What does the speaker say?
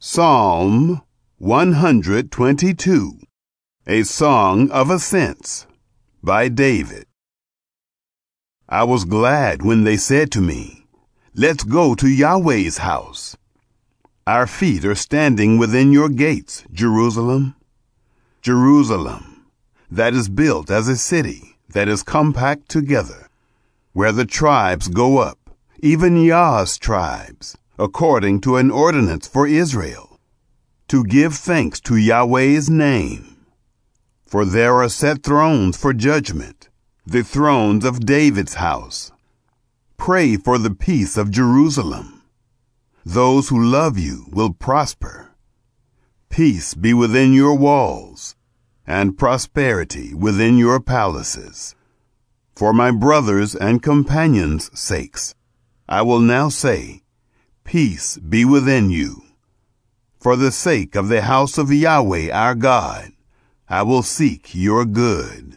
Psalm 122, a Song of Ascents, by David. I was glad when they said to me, "Let's go to Yahweh's house." Our feet are standing within your gates, Jerusalem. Jerusalem, that is built as a city that is compact together, where the tribes go up, even Yah's tribes, according to an ordinance for Israel, to give thanks to Yahweh's name. For there are set thrones for judgment, the thrones of David's house. Pray for the peace of Jerusalem. Those who love you will prosper. Peace be within your walls, and prosperity within your palaces. For my brothers and companions' sakes, I will now say, peace be within you. For the sake of the house of Yahweh our God, I will seek your good.